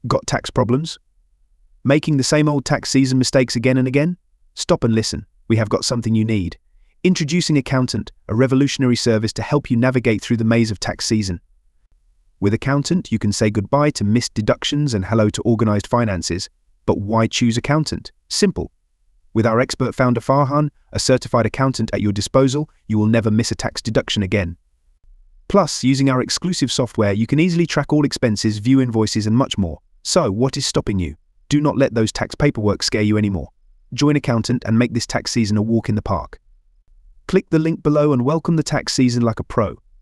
Got tax problems? Making the same old tax season mistakes again and again? Stop and listen. We have got something you need. Introducing Accountant, a revolutionary service to help you navigate through the maze of tax season. With Accountant, you can say goodbye to missed deductions and hello to organized finances. But why choose Accountant? Simple. With our expert founder Farhan, a certified accountant at your disposal, you will never miss a tax deduction again. Plus, using our exclusive software, you can easily track all expenses, view invoices, and much more. So, what is stopping you? Do not let those tax paperwork scare you anymore. Join Accountant and make this tax season a walk in the park. Click the link below and welcome the tax season like a pro.